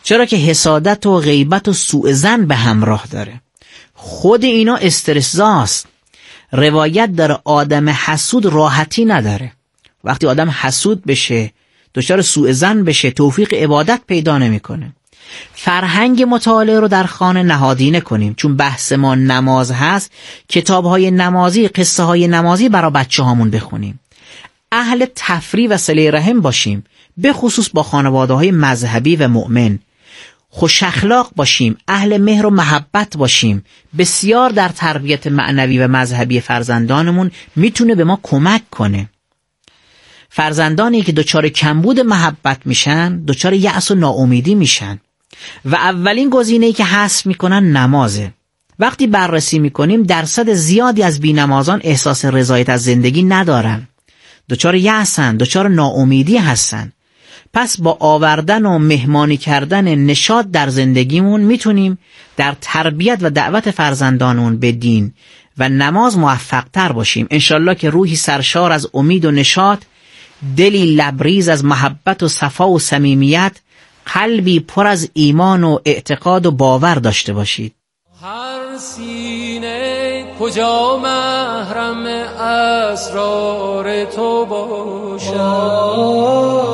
چرا که حسادت و غیبت و سوء ظن به همراه داره. خود اینا استرس‌زاست. روایت داره آدم حسود راحتی نداره. وقتی آدم حسود بشه، دچار سوء ظن بشه، توفیق عبادت پیدا نمیکنه. فرهنگ مطالعه رو در خانه نهادینه کنیم. چون بحث ما نماز هست، کتاب‌های نمازی، قصه های نمازی برای بچه‌هامون بخونیم. اهل تفریح و صله رحم باشیم، به خصوص با خانواده‌های مذهبی و مؤمن. خوش اخلاق باشیم، اهل مهر و محبت باشیم. بسیار در تربیت معنوی و مذهبی فرزندانمون میتونه به ما کمک کنه. فرزندانی که دچار کمبود محبت میشن، دچار یأس و ناامیدی میشن و اولین گزینه‌ای که حذف میکنن نمازه. وقتی بررسی میکنیم درصد زیادی از بی‌نمازان احساس رضایت از زندگی ندارن، دچار یأسن، دچار ناامیدی هستن. پس با آوردن و مهمانی کردن نشاط در زندگیمون میتونیم در تربیت و دعوت فرزندانمون به دین و نماز موفق تر باشیم. انشالله که روحی سرشار از امید و نشاط، دلی لبریز از محبت و صفا و صمیمیت، قلبی پر از ایمان و اعتقاد و باور داشته باشید. هر سینه کجا محرم اسرار تو باشد،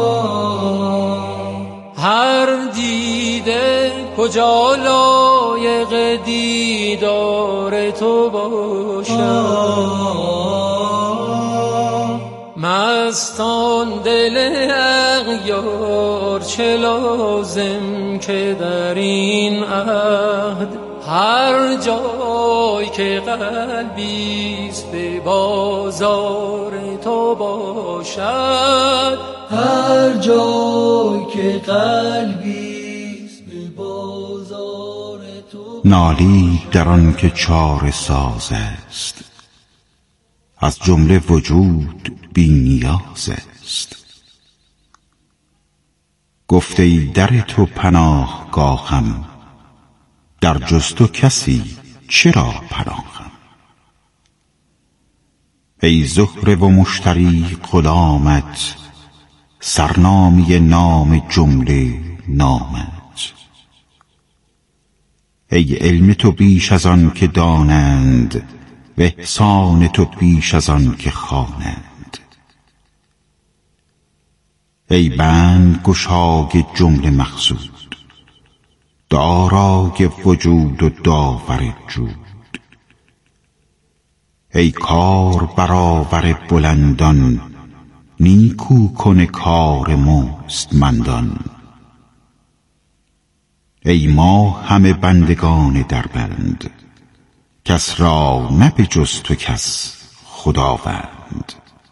هر دیده کجا لایق دیدار تو باشد. مستان دل اغیار چه لازم که در این عهد، هر جای که قلبیست به بازار تو باشد، هر جای که قلبیست به بازار تو. نالی در آن که چاره ساز است، از جمله وجود بی نیاز است. گفته ای در تو پناهگاهم، در جز تو کسی چرا پناهم. ای زهره و مشتری غلامت، سرنامی نام جمله نامت. ای علم تو بیش از آن که دانند، و احسان تو بیش از آن که خوانند. ای بند گشای جمله مقصود، دارای وجود و داور جود. ای کار برآور بلندان، نیکو کن کار مستمندان. ای ما همه بندگان در بند، کس را نه به جز تو کس خداوند.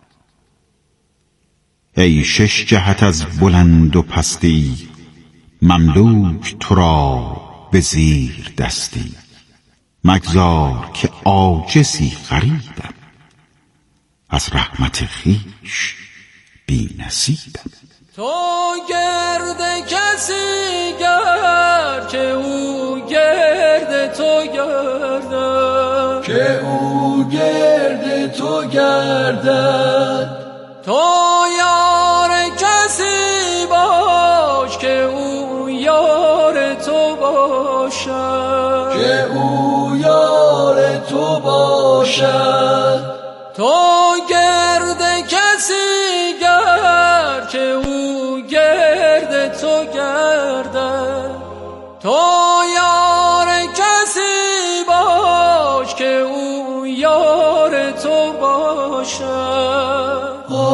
ای شش جهت از بلند و پستی، مملوک تو را به زیر دستی. مگذار که عاجزی غریبم، از رحمت خویش بی نصیبم. تو گرد کسی گرد که او گرد تو گردد، که او گرد تو گردد. تو یار کسی باش که او یار تو باشد، که او یار تو باشد. تو گرد کسی گرد که او گرد تو گردد. تو یار کسی باش که او یار تو باشد.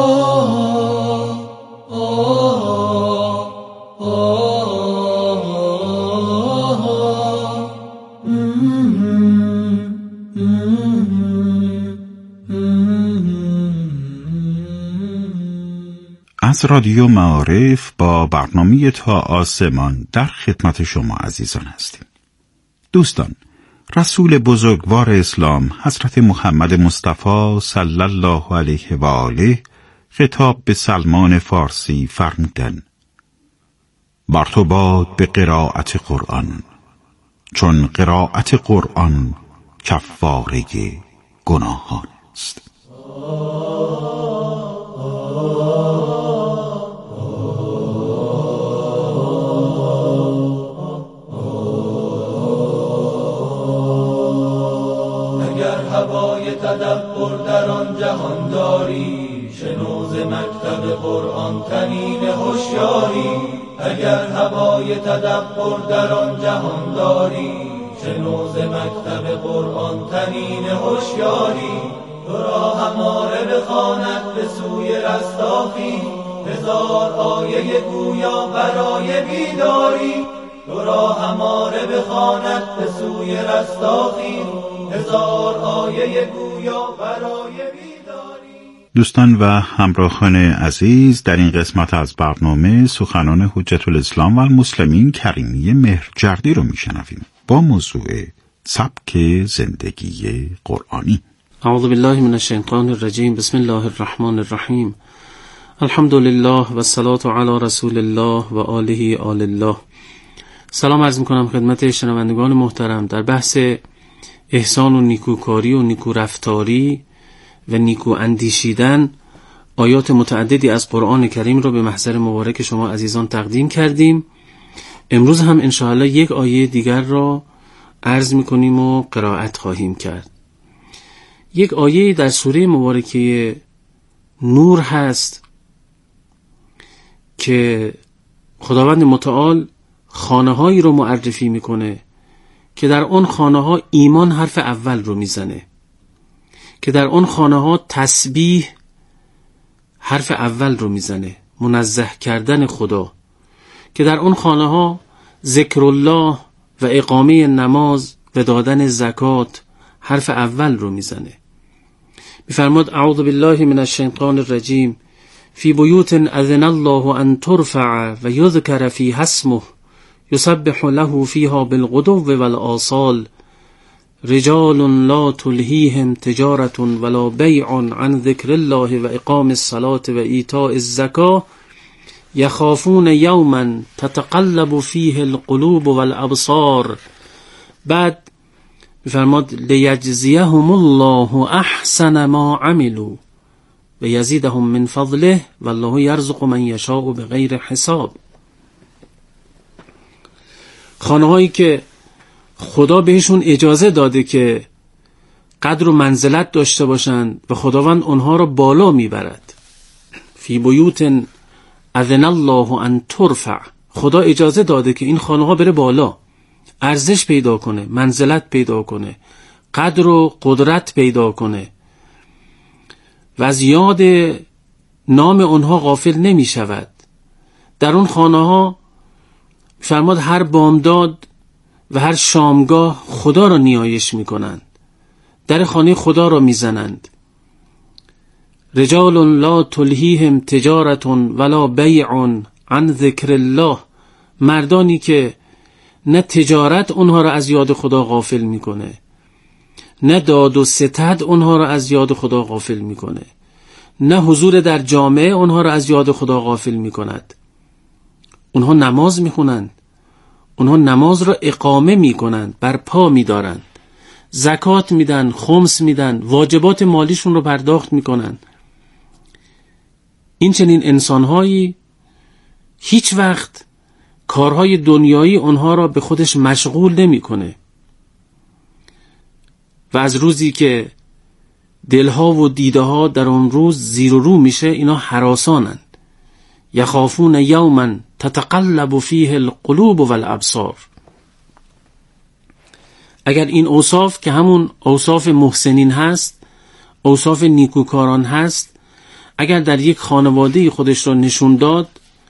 از رادیو معارف با برنامه تا آسمان در خدمت شما عزیزان هستیم. دوستان، رسول بزرگوار اسلام حضرت محمد مصطفی صلی الله علیه و آله خطاب به سلمان فارسی فرمودند: بر تو باد به قرائت قرآن، چون قرائت قرآن کفاره گناهان است. تدبر در آن جهان داری، شنو ز مکتب قرآن تنین هوشیاری. اگر هوای تدبر در آن جهان داری، شنو ز مکتب قرآن تنین هوشیاری. تو را هماره بخواند به سوی رستاخی، هزار آیه گویا برای بیداری. تو را هماره بخواند به سوی رستاخی، هزار آیه گویا برای بیداری. دوستان و همراهان عزیز، در این قسمت از برنامه سخنان حجت الاسلام و المسلمین کریمی مهرجردی رو میشنویم با موضوع سبک زندگی قرآنی. اعوذ بالله من الشیطان الرجیم. بسم الله الرحمن الرحیم. الحمد لله و الصلاة علی رسول الله و آله آل الله. سلام عرض میکنم خدمت شنوندگان محترم. در بحث احسان و نیکوکاری و نیکورفتاری و نیکو اندیشیدن آیات متعددی از قرآن کریم رو به محضر مبارک شما عزیزان تقدیم کردیم. امروز هم انشاءالله یک آیه دیگر را عرض میکنیم و قرائت خواهیم کرد. یک آیه در سوره مبارکه نور هست که خداوند متعال خانه‌هایی رو معرفی میکنه که در اون خانه‌ها ایمان حرف اول رو میزنه، که در اون خانه‌ها تسبیح حرف اول رو میزنه، منزه کردن خدا، که در اون خانه‌ها ذکر الله و اقامه نماز و دادن زکات حرف اول رو میزنه. میفرماد اعوذ بالله من الشیطان الرجیم فی بیوت اذن الله ان ترفع و یذکر فیها اسمه یسبح له فیها بالغدو والآصال رجال لا تلهیهم تجارة ولا بیع عن ذکر الله و اقام الصلاة و ایتاء الزکاة یخافون یوما تتقلب فیه القلوب والابصار. بعد میفرماد لیجزیهم الله احسن ما عملوا و یزیدهم من فضله والله یرزق من یشاء بغیر حساب. خانه‌هایی که خدا بهشون اجازه داده که قدر و منزلت داشته باشند و خداوند اونها رو بالا میبرد. فی بیوت اذن الله ان ترفع، خدا اجازه داده که این خانه‌ها بره بالا، ارزش پیدا کنه، منزلت پیدا کنه، قدر و قدرت پیدا کنه و از یاد نام اونها غافل نمی شود. در اون خانه‌ها فرماد هر بامداد و هر شامگاه خدا را نیایش می کنند، در خانه خدا را می زنند. رجال لا تلهیهم تجارة ولا بیع عن ذکر الله، مردانی که نه تجارت اونها را از یاد خدا غافل میکنه، نه داد و ستد اونها را از یاد خدا غافل میکنه، نه حضور در جامعه اونها را از یاد خدا غافل میکند. اونها نماز میخونند، اونها نماز را اقامه میکنند، برپا میدارند، زکات میدن، خمس میدن، واجبات مالیشون رو پرداخت میکنند. این چنین انسانهایی هیچ وقت کارهای دنیایی اونها را به خودش مشغول نمیکنه و از روزی که دلها و دیده ها در اون روز زیر و رو میشه اینا هراسانند. یخافون یوما تتقلب فیه القلوب والابصار. اگر این اوصاف که همون اوصاف محسنین هست، اوصاف نیکوکاران هست، اگر در یک خانواده خودش را نشون داد،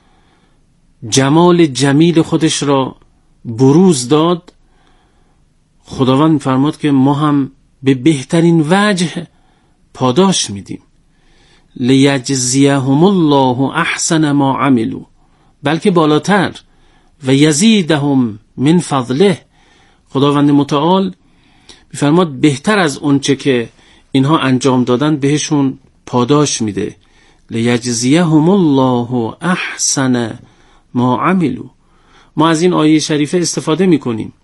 جمال جمیل خودش را بروز داد، خداوند فرمود که ما هم به بهترین وجه پاداش میدیم. لیجزیهم الله احسن ما عملوا، بلکه بالاتر و یزیدهم من فضله، خداوند متعال میفرماد بهتر از اونچه که اینها انجام دادن بهشون پاداش میده. لیجزیهم الله احسن ما عملوا. ما از این آیه شریفه استفاده میکنیم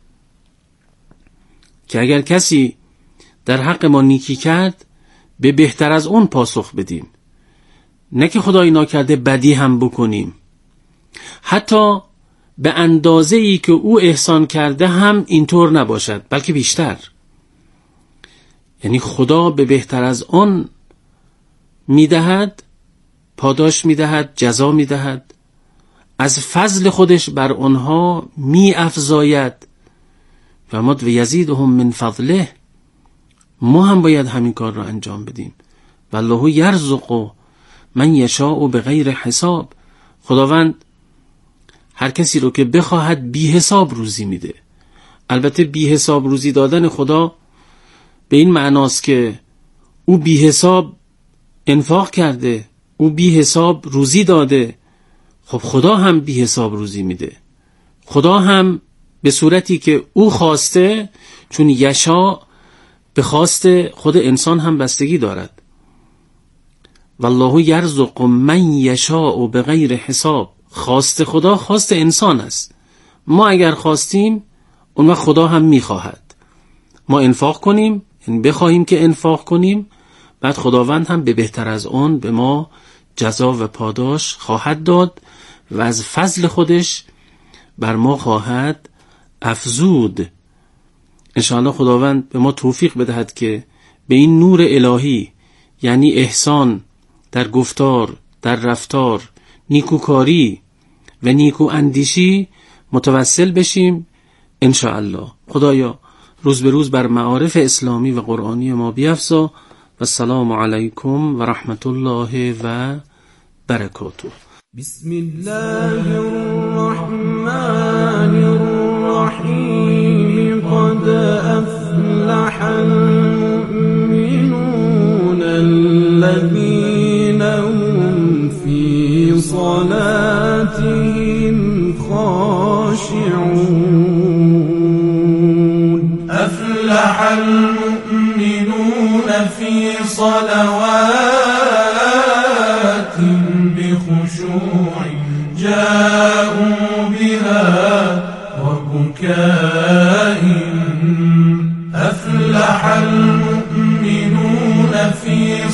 که اگر کسی در حق ما نیکی کرد به بهتر از اون پاسخ بدیم، نه که خدای ناکرده بدی هم بکنیم، حتی به اندازه‌ای که او احسان کرده هم اینطور نباشد، بلکه بیشتر. یعنی خدا به بهتر از آن میدهد، پاداش میدهد، جزا میدهد، از فضل خودش بر آنها میافزاید. و ما یزیدهم من فضله، ما هم باید همین کار را انجام بدیم. والله یرزق من یشاء بغیر حساب. خداوند هر کسی رو که بخواهد بی حساب روزی میده. البته بی حساب روزی دادن خدا به این معناست که او بی حساب انفاق کرده، او بی حساب روزی داده. خب خدا هم بی حساب روزی میده. خدا هم به صورتی که او خواسته، چون یشاء به خواست خود انسان هم بستگی دارد. والله یرزق من یشاء بغیر حساب. خواست خدا خواست انسان است. ما اگر خواستیم اون وقت خدا هم میخواهد ما انفاق کنیم، یعنی بخواهیم که انفاق کنیم، بعد خداوند هم به بهتر از آن به ما جزا و پاداش خواهد داد و از فضل خودش بر ما خواهد افزود. انشاءالله خداوند به ما توفیق بدهد که به این نور الهی، یعنی احسان در گفتار، در رفتار، نیکوکاری و نیکو اندیشی متوسل بشیم انشاءالله. خدایا روز به روز بر معارف اسلامی و قرآنی ما بیفزا. و السلام علیکم و رحمت الله و برکاته. بسم الله الرحمن الرحیم. قد افلح المؤمنون الذين هم في صلاتهم خاشعون. أفلح المؤمنون في صلواتهم بخشوع جاءوا بها وبكاء. أفلح المؤمنون في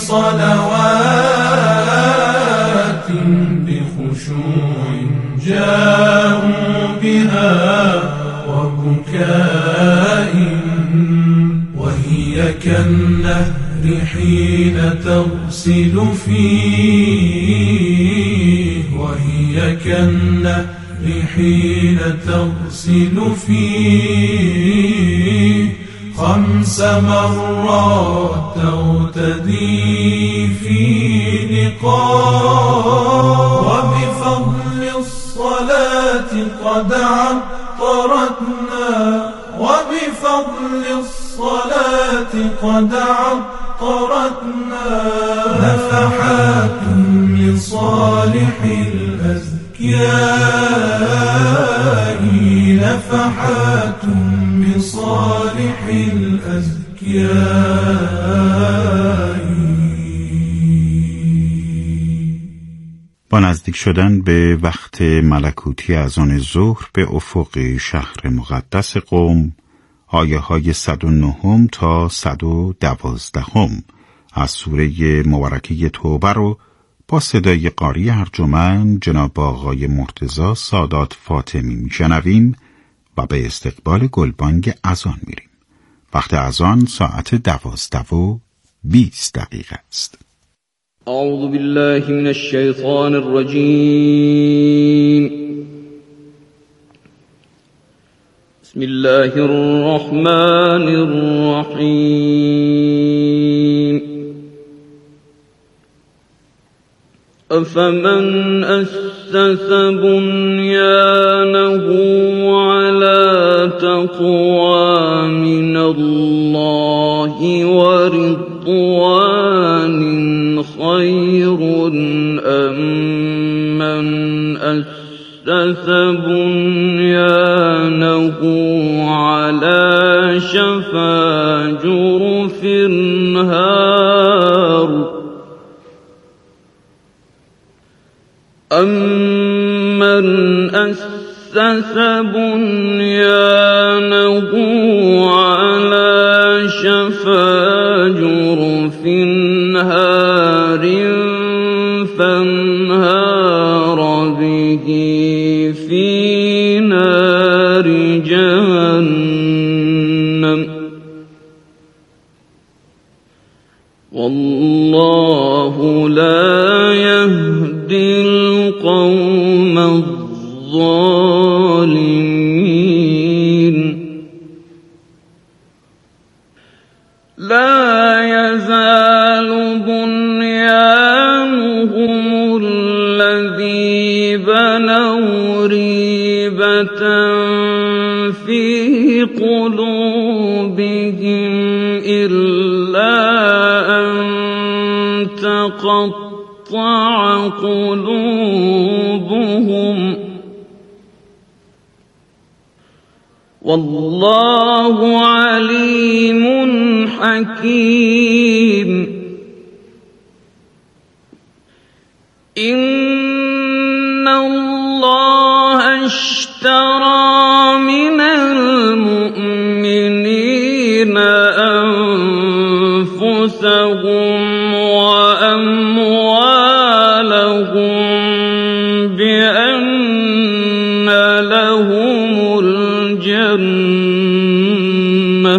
صلواتهم بخشوع جاءوا بها وبكاء. وهي كالنهر حين تغسل فيه. وهي كالنهر حين تغسل فيه 5 مرات تغتدي في نقاء. وبفضل الصلاة قد عطرتنا. وبفضل الصلاة قد عطرتنا. نفحات لصالح الأزكياء. نفحات لصالح الأزكياء. با نزدیک شدن به وقت ملکوتی اذان ظهر به افق شهر مقدس قم، آیه های 109 تا 112 از سوره مبارکه توبه رو با صدای قاری ارجمند جناب آقای مرتضی سادات فاطمی میشنویم و به استقبال گلبانگ اذان میریم. وقت اذان ساعت 12:20 است. اعوذ بالله من الشیطان الرجیم. بسم الله الرحمن الرحیم. افمن اسس بنیانه على تقوى من الله ورضوان خير أم من أسس بنيانه على شفا جرف هار. أمن أسس بنيانه على شفا جرف هار فانهار به في نار جهنم. والله لا يهدي القوم الظالمين لا يزال بنيانهم الذي بنوا ريبة في قلوبهم إلا أن تقطع قلوبهم والله عليم حكيم إن الله اشترى من المؤمنين أنفسهم وأموالهم بأن لهم الجنة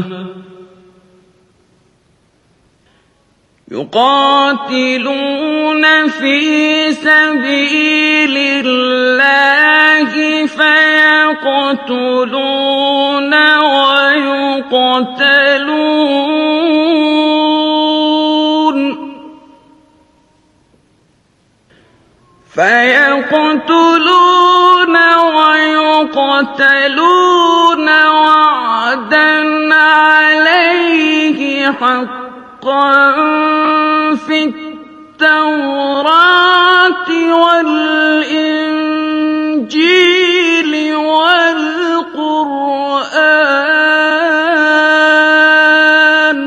يقاتلون في سبيل الله فيقتلون ويقتلون وعدا عليه حقا في التوراة والإنجيل والقرآن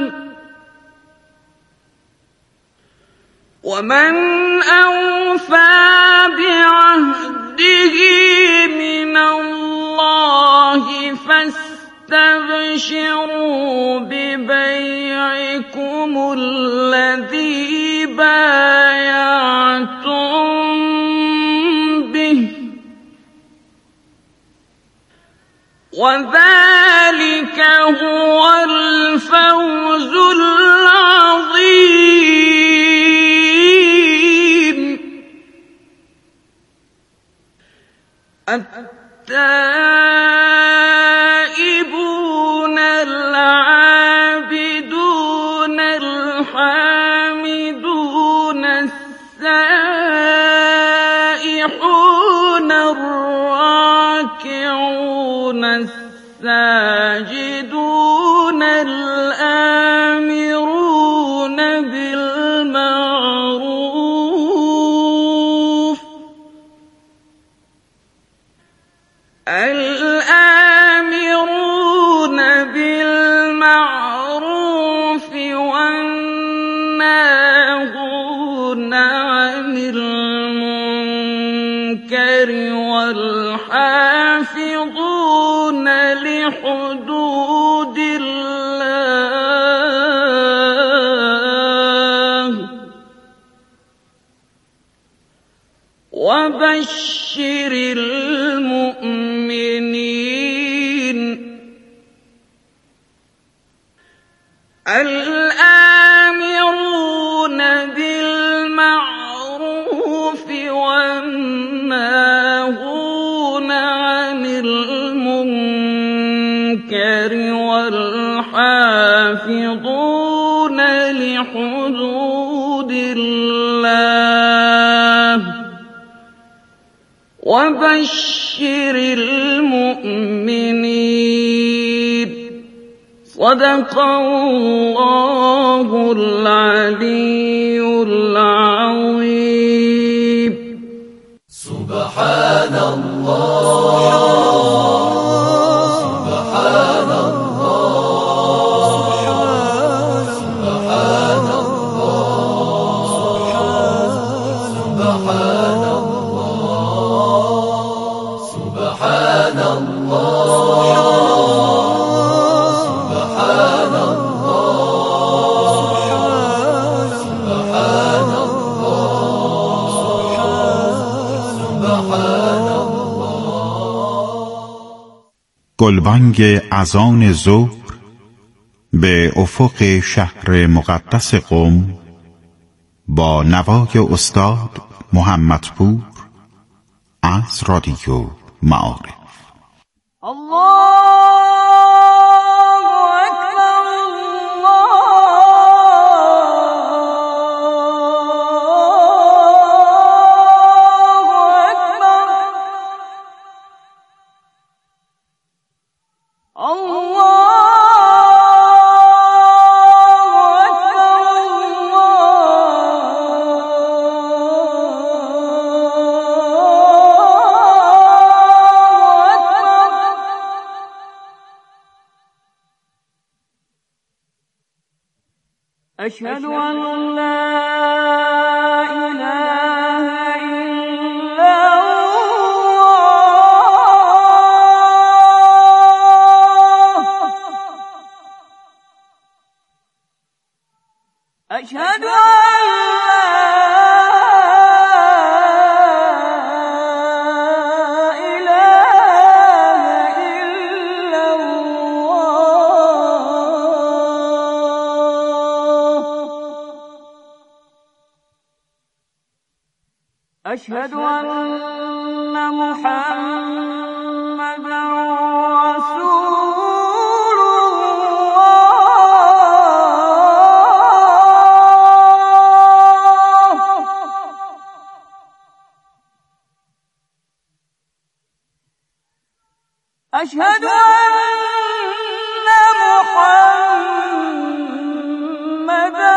ومن أوفى بعهده من الله فاستبشروا ببيعكم الذي بايعتم به وذلك هو الفوز العظيم التائبون العابدون الحامدون السائحون الراكعون الساجدون الآمرون بالمعروف والناهون عن المنكر والحافظون لحدود الله وبشر المؤمنين الآمرون بالمعروف والناهون عن المنكر والحافظون لحدود الله وبشر المؤمنين صدق الله العلي العظيم سبحان الله سبحان الله سبحان الله سبحان الله سبحان الله گلبانگ اذان ظهر به افق شهر مقدس قم با نوای استاد محمدپور از رادیو معارف. أشهد أن لا إله إلا الله أشهد أشهد أن محمدا رسول الله أشهد أن محمدا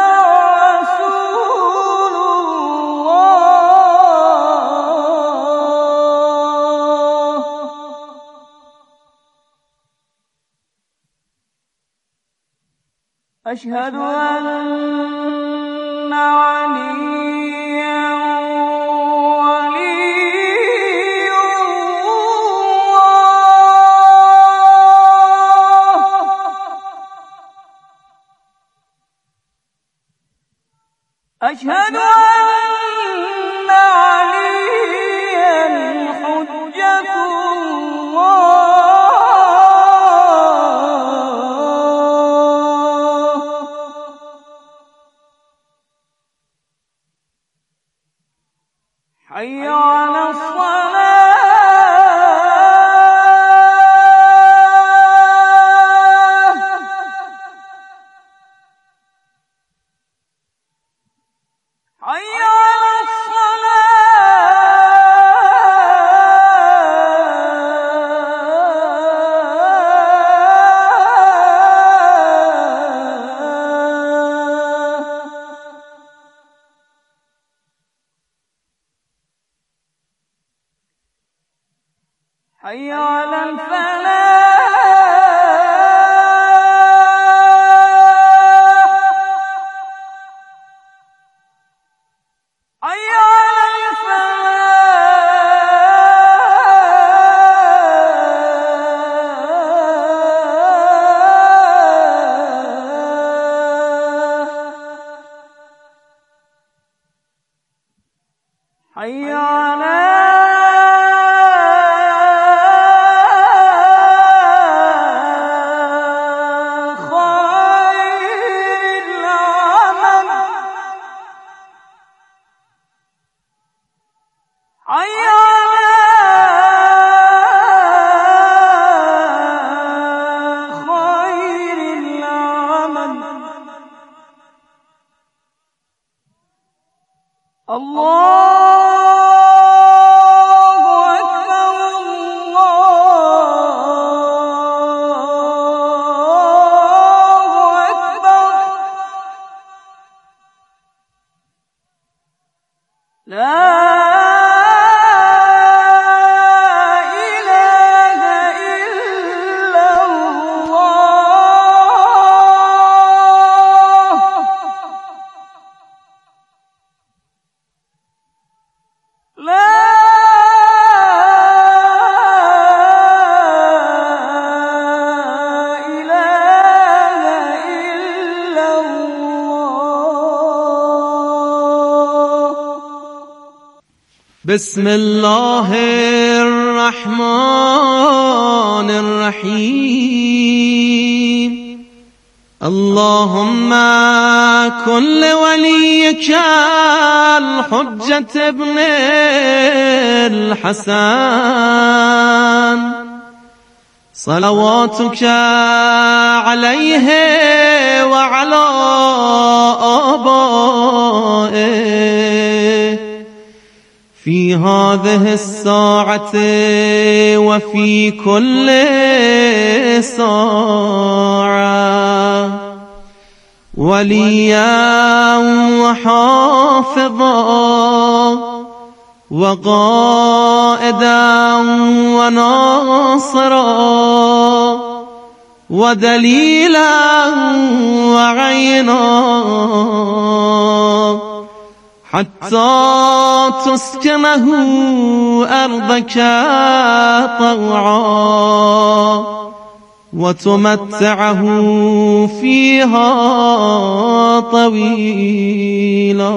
أشهد أن عليا ولي الله أشهد أن عليا حجة الله حي على الصلاة حي على حي على الفلاح حي على الفلاح حي على بسم الله الرحمن الرحیم اللهم كن لوليك الحجة ابن الحسن صلواتك عليه وعلى آبائه في هذه الساعة وفي كل ساعة وليا وحافظا وقائدا وناصرا ودليلا وعينا حتى تسكنه أرضك طوعا وتمتعه فيها طويلا.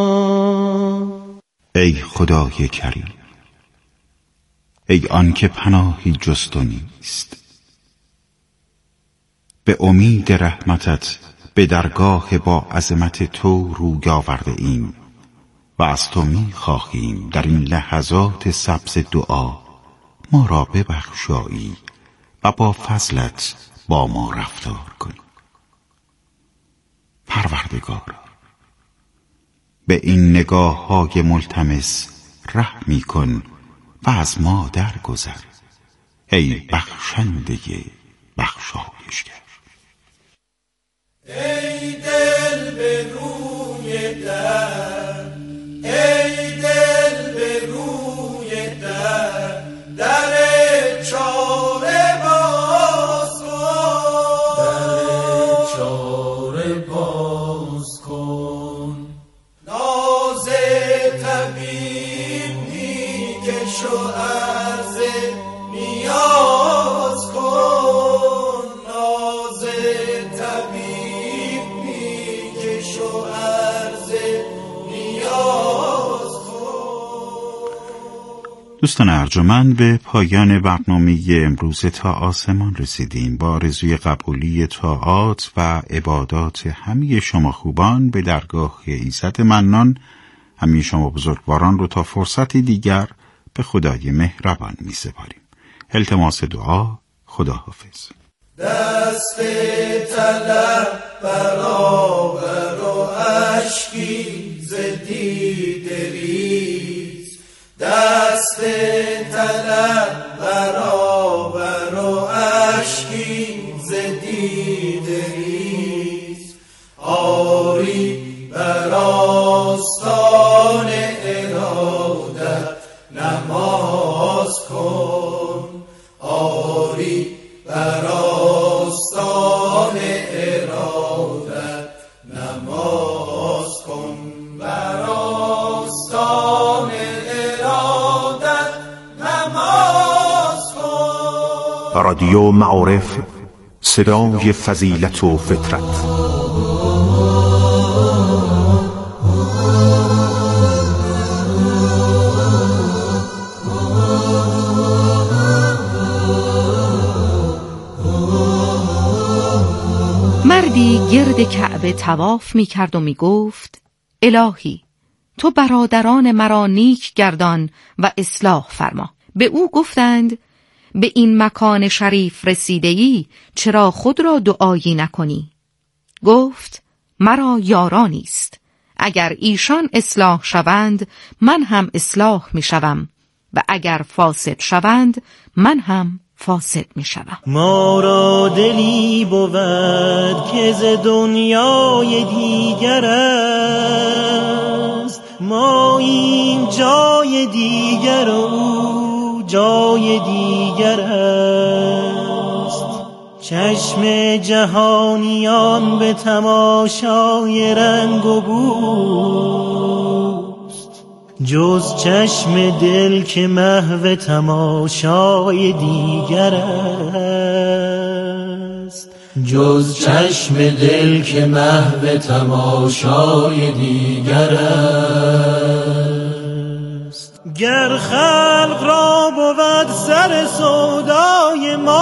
ای خدای کریم، ای آن که پناهی جز تو نیست، به امید رحمتت به درگاه با عظمت تو روی آورده ایم و از تو می خواهیم در این لحظات سبز دعا ما را ببخشایی و با فضلت با ما رفتار کنی. پروردگارا، به این نگاه های ملتمس رحمی کن و از ما درگذر، ای بخشنده بخشایشگر. ای دل به روی در، ای دل به روی در، در چاره باز کن، در چاره باز کن. ناز طبیب میکش و عرض نیاز کن، ناز طبیب میکش و عرض نیاز کن. دوستان ارجمند، به پایان برنامه امروز تا آسمان رسیدیم. با آرزوی قبولی طاعات و عبادات همه شما خوبان به درگاه ایزد منان، همه شما بزرگواران رو تا فرصتی دیگر به خدای مهربان می سپاریم. التماس دعا. خداحافظ. دست طلب برابر و اشکی ز دیده ریز، دست طلب برابر و اشکی ز دیده ریز. آری بر آستان ارادت نماز کن، آری بر آستان ارادت نماز کن، بر آستان ارادت نماز کن. رادیو معارف، صدای فضیلت و فطرت. مردی گرد کعبه طواف می کرد و می گفت: الهی، تو برادران مرا نیک گردان و اصلاح فرما. به او گفتند: به این مکان شریف رسیده‌ای، چرا خود را دعایی نکنی؟ گفت: مرا یارانی است، اگر ایشان اصلاح شوند من هم اصلاح می شوم و اگر فاسد شوند من هم فاسد می شوم. ما را دلی بود که ز دنیای دیگر است، ما این جای دیگر و او جای دیگر است. چشم جهانیان به تماشای رنگ و بوست، جز چشم دل که محو تماشای دیگر است، جز چشم دل که محو تماشای دیگر است. گر خلق را بود سر سودای ما